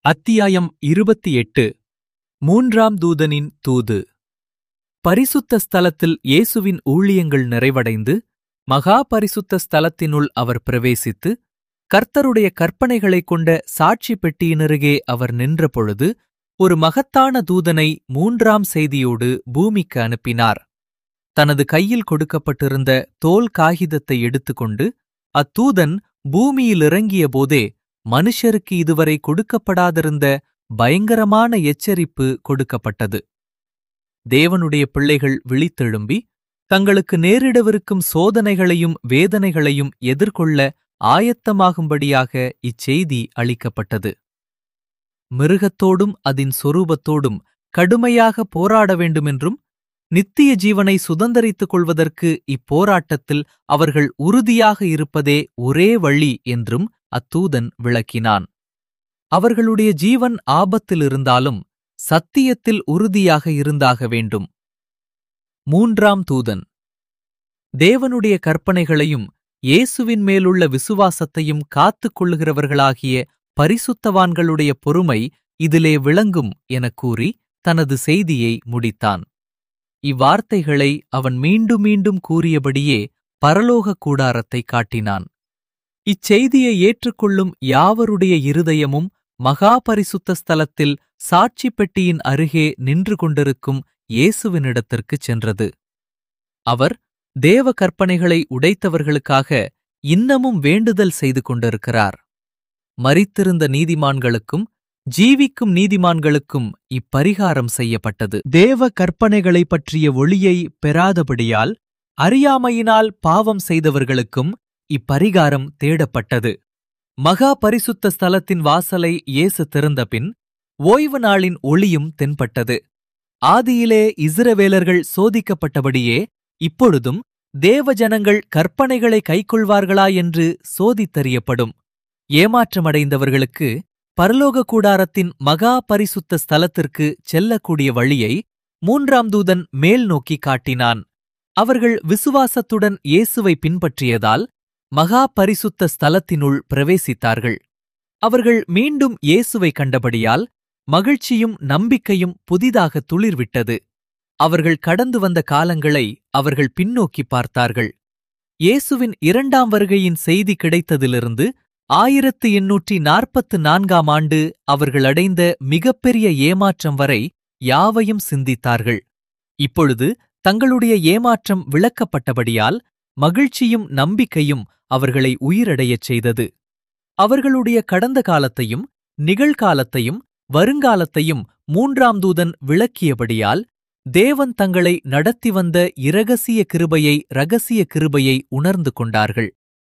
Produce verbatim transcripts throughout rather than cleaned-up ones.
அத்தியாயம் இருபத்தி எட்டு. மூன்றாம் தூதனின் தூது. பரிசுத்த ஸ்தலத்தில் இயேசுவின் ஊழியங்கள் நிறைவடைந்து மகா பரிசுத்த ஸ்தலத்தினுள் அவர் பிரவேசித்து கர்த்தருடைய கற்பனைகளைக் கொண்ட சாட்சி பெட்டியினருகே அவர் நின்றபொழுது ஒரு மகத்தான தூதனை மூன்றாம் செய்தியோடு பூமிக்கு அனுப்பினார். தனது கையில் கொடுக்கப்பட்டிருந்த தோல் காகிதத்தை எடுத்துக்கொண்டு அத்தூதன் பூமியில் இறங்கிய போதே மனுஷருக்கு இதுவரை கொடுக்கப்படாதிருந்த பயங்கரமான எச்சரிப்பு கொடுக்கப்பட்டது. தேவனுடைய பிள்ளைகள் விழித்தெழும்பி தங்களுக்கு நேரிடவிருக்கும் சோதனைகளையும் வேதனைகளையும் எதிர்கொள்ள ஆயத்தமாகும்படியாக இச்செய்தி அளிக்கப்பட்டது. மிருகத்தோடும் அதன் சொரூபத்தோடும் கடுமையாக போராட வேண்டுமென்றும் நித்திய ஜீவனை சுதந்தரித்துக் கொள்வதற்கு இப்போராட்டத்தில் அவர்கள் உறுதியாக இருப்பதே ஒரே வழி என்றும் அத்தூதன் விளக்கினான். அவர்களுடைய ஜீவன் ஆபத்திலிருந்தாலும் சத்தியத்தில் உறுதியாக இருந்தாக வேண்டும். மூன்றாம் தூதன். தேவனுடைய கற்பனைகளையும் இயேசுவின் மேலுள்ள விசுவாசத்தையும் காத்துக் கொள்ளுகிறவர்களாகிய பரிசுத்தவான்களுடைய பொறுமை இதிலே விளங்கும் எனக் கூறி தனது செய்தியை முடித்தான். இவ்வார்த்தைகளை அவன் மீண்டும் மீண்டும் கூறியபடியே பரலோக கூடாரத்தை காட்டினான். இச்செய்தியை ஏற்றுக்கொள்ளும் யாவருடைய இருதயமும் மகா பரிசுத்த ஸ்தலத்தில் சாட்சி பெட்டியின் அருகே நின்று கொண்டிருக்கும் இயேசுவினிடத்திற்குச் சென்றது. அவர் தேவ கற்பனைகளை உடைத்தவர்களுக்காக இன்னமும் வேண்டுதல் செய்து கொண்டிருக்கிறார். மரித்திருந்த நீதிமான்களுக்கும் ஜீவிக்கும் நீதிமான்களுக்கும் இப்பரிகாரம் செய்யப்பட்டது. தேவ கற்பனைகளைப் பற்றிய ஒளியை பெறாதபடியால் அறியாமையினால் பாவம் செய்தவர்களுக்கும் இப்பரிகாரம் தேடப்பட்டது. மகா பரிசுத்த ஸ்தலத்தின் வாசலை இயேசு திறந்தபின் ஓய்வு நாளின் ஒளியும் தென்பட்டது. ஆதியிலே இஸ்ரவேலர்கள் சோதிக்கப்பட்டபடியே இப்பொழுதும் தேவஜனங்கள் கற்பனைகளை கைக்கொள்வார்களா என்று சோதித்தறியப்படும். ஏமாற்றமடைந்தவர்களுக்கு பரலோக கூடாரத்தின் மகா பரிசுத்த ஸ்தலத்திற்கு செல்லக்கூடிய வழியை மூன்றாம் தூதன் மேல் நோக்கி காட்டினான். அவர்கள் விசுவாசத்துடன் இயேசுவை பின்பற்றியதால் மகா பரிசுத்த ஸ்தலத்தினுள் பிரவேசித்தார்கள். அவர்கள் மீண்டும் இயேசுவை கண்டபடியால் மகிழ்ச்சியும் நம்பிக்கையும் புதிதாக துளிர்விட்டது. அவர்கள் கடந்து வந்த காலங்களை அவர்கள் பின்னோக்கி பார்த்தார்கள். இயேசுவின் இரண்டாம் வருகையின் செய்தி கிடைத்ததிலிருந்து ஆயிரத்து எண்ணூற்றி நாற்பத்து நான்காம் ஆண்டு அவர்கள் அடைந்த மிகப்பெரிய ஏமாற்றம் வரை யாவையும் சிந்தித்தார்கள். இப்பொழுது தங்களுடைய ஏமாற்றம் விளக்கப்பட்டபடியால் மகிழ்ச்சியும் நம்பிக்கையும் அவர்களை உயிரடையச் செய்தது. அவர்களுடைய கடந்த காலத்தையும் நிகழ்காலத்தையும் வருங்காலத்தையும் மூன்றாம் தூதன் விளக்கியபடியால் தேவன் தங்களை நடத்தி வந்த இரகசிய கிருபையை இரகசிய கிருபையை உணர்ந்து கொண்டார்கள்.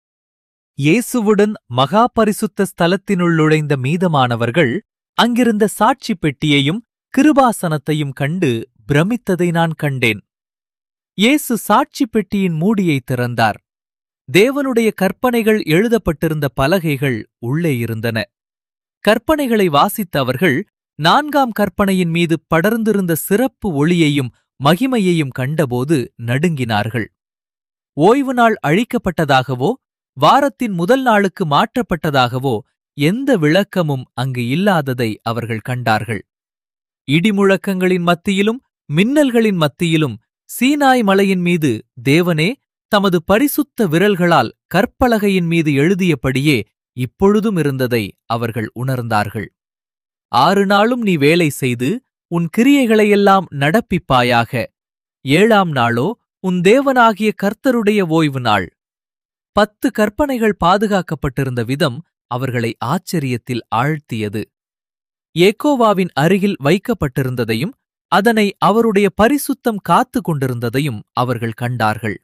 இயேசுவுடன் மகா பரிசுத்த ஸ்தலத்தினுள் நுழைந்த மீதமானவர்கள் அங்கிருந்த சாட்சி பெட்டியையும் கிருபாசனத்தையும் கண்டு பிரமித்ததை நான் கண்டேன். இயேசு சாட்சி பெட்டியின் மூடியை திறந்தார். தேவனுடைய கற்பனைகள் எழுதப்பட்டிருந்த பலகைகள் உள்ளே இருந்தன. கற்பனைகளை வாசித்த அவர்கள் நான்காம் கற்பனையின் மீது படர்ந்திருந்த சிறப்பு ஒளியையும் மகிமையையும் கண்டபோது நடுங்கினார்கள். ஓய்வு நாள் அழிக்கப்பட்டதாகவோ வாரத்தின் முதல் நாளுக்கு மாற்றப்பட்டதாகவோ எந்த விளக்கமும் அங்கு இல்லாததை அவர்கள் கண்டார்கள். இடிமுழக்கங்களின் மத்தியிலும் மின்னல்களின் மத்தியிலும் சீனாய் மலையின் மீது தேவனே தமது பரிசுத்த விரல்களால் கற்பலகையின் மீது எழுதியபடியே இப்பொழுதும் இருந்ததை அவர்கள் உணர்ந்தார்கள். ஆறு நாளும் நீ வேலை செய்து உன் கிரியைகளையெல்லாம் நடப்பிப்பாயாக. ஏழாம் நாளோ உன் தேவனாகிய கர்த்தருடைய ஓய்வு நாள். பத்து கற்பனைகள் பாதுகாக்கப்பட்டிருந்த விதம் அவர்களை ஆச்சரியத்தில் ஆழ்த்தியது. ஏகோவாவின் அருகில் வைக்கப்பட்டிருந்ததையும் அதனை அவருடைய பரிசுத்தம் காத்து கொண்டிருந்ததையும் அவர்கள் கண்டார்கள்.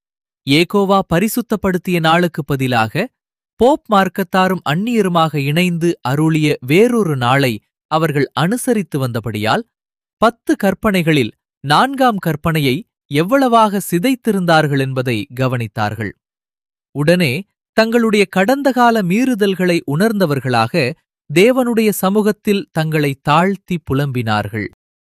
ஏகோவா பரிசுத்தப்படுத்திய நாளுக்கு பதிலாக போப் மார்க்கத்தாரும் அந்நியருமாக இணைந்து அருளிய வேறொரு நாளை அவர்கள் அனுசரித்து வந்தபடியால் பத்து கற்பனைகளில் நான்காம் கற்பனையை எவ்வளவாக சிதைத்திருந்தார்கள் என்பதை கவனித்தார்கள். உடனே தங்களுடைய கடந்த கால மீறுதல்களை உணர்ந்தவர்களாக தேவனுடைய சமூகத்தில் தங்களை தாழ்த்தி புலம்பினார்கள்.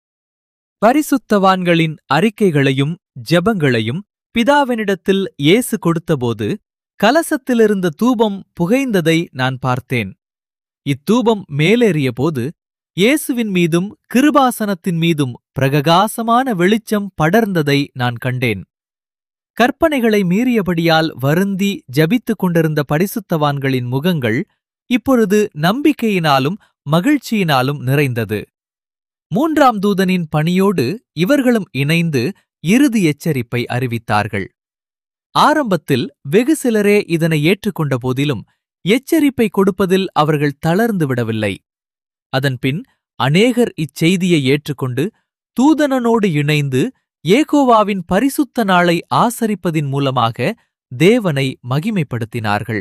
பரிசுத்தவான்களின் அறிக்கைகளையும் ஜெபங்களையும் பிதாவினிடத்தில் இயேசு கொடுத்தபோது கலசத்திலிருந்த தூபம் புகைந்ததை நான் பார்த்தேன். இத்தூபம் மேலேறியபோது இயேசுவின் மீதும் கிருபாசனத்தின் மீதும் பிரகாசமான வெளிச்சம் படர்ந்ததை நான் கண்டேன். கற்பனைகளை மீறியபடியால் வருந்தி ஜபித்துக் கொண்டிருந்த பரிசுத்தவான்களின் முகங்கள் இப்பொழுது நம்பிக்கையினாலும் மகிழ்ச்சியினாலும் நிறைந்தது. மூன்றாம் தூதனின் பணியோடு இவர்களும் இணைந்து இறுதி எச்சரிப்பை அறிவித்தார்கள். ஆரம்பத்தில் வெகு சிலரே இதனை ஏற்றுக்கொண்ட போதிலும் எச்சரிப்பை கொடுப்பதில் அவர்கள் தளர்ந்து விடவில்லை. அதன்பின் அநேகர் இச்செய்தியை ஏற்றுக்கொண்டு தூதனனோடு இணைந்து ஏகோவாவின் பரிசுத்த நாளை ஆசரிப்பதின் மூலமாக தேவனை மகிமைப்படுத்தினார்கள்.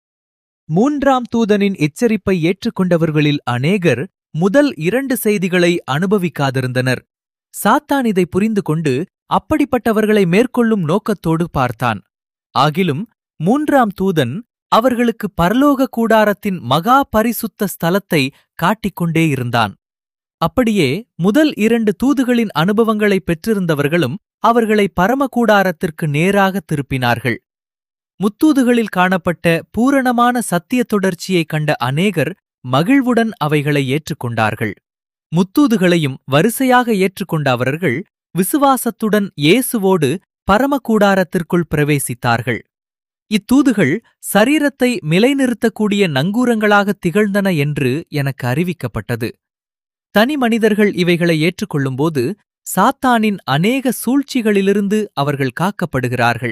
மூன்றாம் தூதனின் எச்சரிப்பை ஏற்றுக்கொண்டவர்களில் அநேகர் முதல் இரண்டு செய்திகளை அனுபவிக்காதிருந்தனர். சாத்தான் இதை புரிந்து கொண்டு அப்படிப்பட்டவர்களை மேற்கொள்ளும் நோக்கத்தோடு பார்த்தான். ஆகிலும் மூன்றாம் தூதன் அவர்களுக்கு பரலோக கூடாரத்தின் மகா பரிசுத்த ஸ்தலத்தை காட்டிக்கொண்டே இருந்தான். அப்படியே முதல் இரண்டு தூதுகளின் அனுபவங்களை பெற்றிருந்தவர்களும் அவர்களை பரமகூடாரத்திற்கு நேராக திருப்பினார்கள். முத்தூதுகளில் காணப்பட்ட பூரணமான சத்திய தொடர்ச்சியை கண்ட அநேகர் மகிழ்வுடன் அவைகளை ஏற்றுக்கொண்டார்கள். முத்தூதுகளையும் வரிசையாக ஏற்றுக்கொண்ட அவர்கள் விசுவாசத்துடன் இயேசுவோடு பரமகூடாரத்திற்குள் பிரவேசித்தார்கள். இத்தூதுகள் சரீரத்தை நிலைநிறுத்தக்கூடிய நங்கூரங்களாக திகழ்ந்தன என்று எனக்கு அறிவிக்கப்பட்டது. தனி மனிதர்கள் இவைகளை ஏற்றுக்கொள்ளும்போது சாத்தானின் அநேக சூழ்ச்சிகளிலிருந்து அவர்கள் காக்கப்படுகிறார்கள்.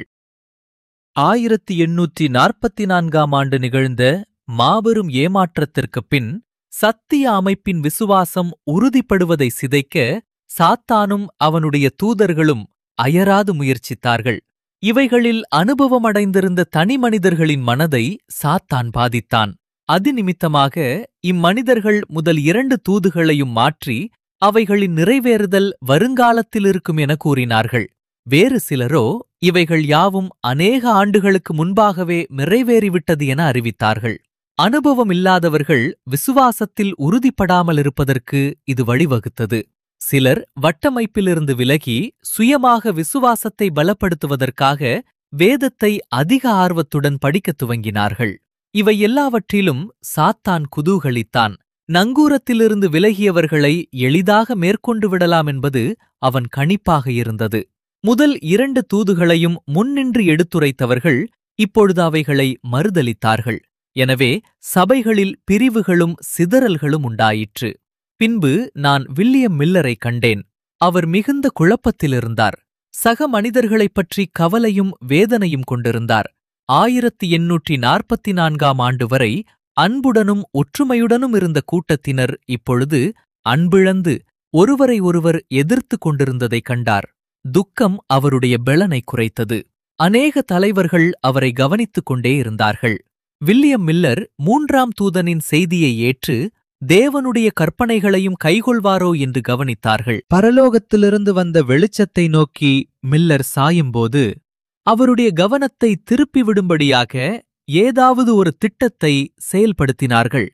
ஆயிரத்தி எண்ணூற்றி நாற்பத்தி நான்காம் ஆண்டு நிகழ்ந்த மாபெரும் ஏமாற்றத்திற்குப் பின் சத்திய அமைப்பின் விசுவாசம் உறுதிப்படுவதை சிதைக்க சாத்தானும் அவனுடைய தூதர்களும் அயராது முயற்சித்தார்கள். இவைகளில் அனுபவமடைந்திருந்த தனி மனிதர்களின் மனதை சாத்தான் பாதித்தான். அதிநிமித்தமாக இம்மனிதர்கள் முதல் இரண்டு தூதுகளையும் மாற்றி அவைகளின் நிறைவேறுதல் வருங்காலத்தில் இருக்கும் என கூறினார்கள். வேறு சிலரோ இவைகள் யாவும் அநேக ஆண்டுகளுக்கு முன்பாகவே நிறைவேறிவிட்டது என அறிவித்தார்கள். அனுபவமில்லாதவர்கள் விசுவாசத்தில் உறுதிப்படாமல் இருப்பதற்கு இது வழிவகுத்தது. சிலர் வட்டமைப்பிலிருந்து விலகி சுயமாக விசுவாசத்தை பலப்படுத்துவதற்காக வேதத்தை அதிக ஆர்வத்துடன் படிக்கத் துவங்கினார்கள். இவை எல்லாவற்றிலும் சாத்தான் குதூகலித்தான். நங்கூரத்திலிருந்து விலகியவர்களை எளிதாக மேற்கொண்டு விடலாம் என்பது அவன் கணிப்பாக இருந்தது. முதல் இரண்டு தூதுகளையும் முன்னின்று எடுத்துரைத்தவர்கள் இப்பொழுது அவைகளை மறுதலித்தார்கள். எனவே சபைகளில் பிரிவுகளும் சிதறல்களும் உண்டாயிற்று. பின்பு நான் வில்லியம் மில்லரை கண்டேன். அவர் மிகுந்த குழப்பத்திலிருந்தார். சக மனிதர்களைப் பற்றி கவலையும் வேதனையும் கொண்டிருந்தார். ஆயிரத்தி எண்ணூற்றி நாற்பத்தி நான்காம் ஆண்டு வரை அன்புடனும் ஒற்றுமையுடனும் இருந்த கூட்டத்தினர் இப்பொழுது அன்பிழந்து ஒருவரை ஒருவர் எதிர்த்து கொண்டிருந்ததைக் கண்டார். துக்கம் அவருடைய பெலனை குறைத்தது. அநேக தலைவர்கள் அவரை கவனித்துக் கொண்டே இருந்தார்கள். வில்லியம் மில்லர் மூன்றாம் தூதனின் செய்தியை ஏற்று தேவனுடைய கற்பனைகளையும் கைகொள்வாரோ என்று கவனித்தார்கள். பரலோகத்திலிருந்து வந்த வெளிச்சத்தை நோக்கி மில்லர் சாயும்போது அவருடைய கவனத்தை திருப்பிவிடும்படியாக ஏதாவது ஒரு திட்டத்தை செயல்படுத்தினார்கள்.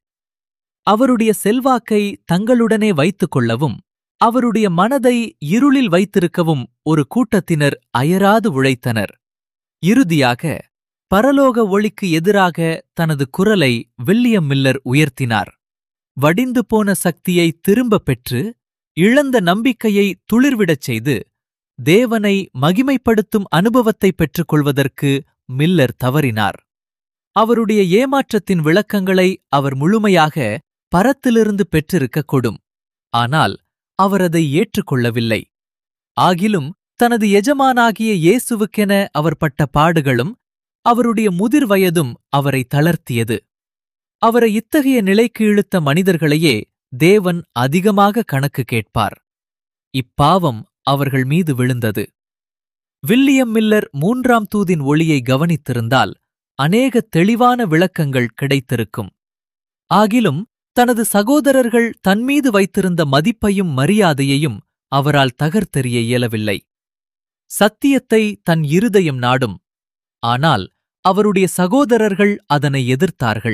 அவருடைய செல்வாக்கை தங்களுடனே வைத்துக் கொள்ளவும் அவருடைய மனதை இருளில் வைத்திருக்கவும் ஒரு கூட்டத்தினர் அயராது உழைத்தனர். இறுதியாக பரலோக ஒளிக்கு எதிராக தனது குரலை வில்லியம் மில்லர் உயர்த்தினார். வடிந்து போன சக்தியை திரும்பப் பெற்று இழந்த நம்பிக்கையை துளிர்விடச் செய்து தேவனை மகிமைப்படுத்தும் அனுபவத்தை பெற்றுக் கொள்வதற்கு மில்லர் தவறினார். அவருடைய ஏமாற்றத்தின் விளக்கங்களை அவர் முழுமையாக பரத்திலிருந்து பெற்றிருக்கக்கூடும். ஆனால் அவர் அதை ஏற்றுக்கொள்ளவில்லை. ஆகிலும் தனது எஜமானாகிய இயேசுவுக்கென அவர் பட்ட பாடுகளும் அவருடைய முதிர் வயதும் அவரை தளர்த்தியது. அவரை இத்தகைய நிலைக்கு இழுத்த மனிதர்களையே தேவன் அதிகமாக கணக்கு கேட்பார். இப்பாவம் அவர்கள் மீது விழுந்தது. வில்லியம் மில்லர் மூன்றாம் தூதின் ஒளியை கவனித்திருந்தால் அநேக தெளிவான விளக்கங்கள் கிடைத்திருக்கும். ஆகிலும் தனது சகோதரர்கள் தன்மீது வைத்திருந்த மதிப்பையும் மரியாதையையும் அவரால் தகர்த்தெறிய இயலவில்லை. சத்தியத்தை தன் இருதயம் நாடும். ஆனால் அவருடைய சகோதரர்கள் அதனை எதிர்த்தார்கள்.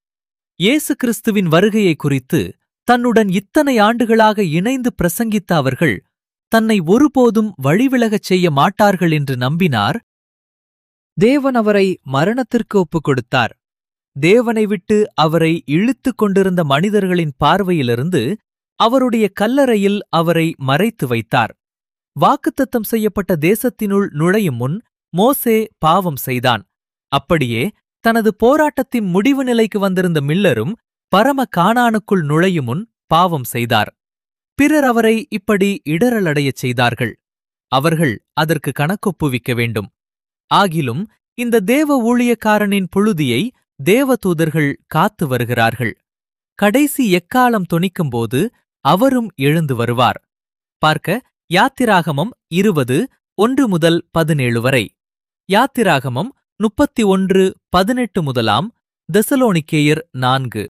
இயேசு கிறிஸ்துவின் வருகையை குறித்து தன்னுடன் இத்தனை ஆண்டுகளாக இணைந்து பிரசங்கித்த அவர்கள் தன்னை ஒருபோதும் வழிவிலகச் செய்ய மாட்டார்கள் என்று நம்பினார். தேவன் அவரை மரணத்திற்கு ஒப்புக் கொடுத்தார். தேவனை விட்டு அவரை இழுத்துக் கொண்டிருந்த மனிதர்களின் பார்வையிலிருந்து அவருடைய கல்லறையில் அவரை மறைத்து வைத்தார். வாக்குத்தத்தம் செய்யப்பட்ட தேசத்தினுள் நுழையும் முன் மோசே பாவம் செய்தான். அப்படியே தனது போராட்டத்தின் முடிவு நிலைக்கு வந்திருந்த மில்லரும் பரம கானானுக்குள் நுழையும் முன் பாவம் செய்தார். பிறர் அவரை இப்படி இடரலடையச் செய்தார்கள். அவர்கள் அதற்கு கணக்கொப்புவிக்க வேண்டும். ஆகிலும் இந்த தேவ ஊழியக்காரனின் புழுதியை தேவதூதர்கள் காத்து வருகிறார்கள். கடைசி எக்காலம் தொனிக்கும்போது அவரும் எழுந்து வருவார். பார்க்க யாத்திராகமம் இருபது ஒன்று முதல் பதினேழு வரை, யாத்திராகமம் முப்பத்தி ஒன்று பதினெட்டு முதலாம், தெசலோனிக்கேயர் நான்கு.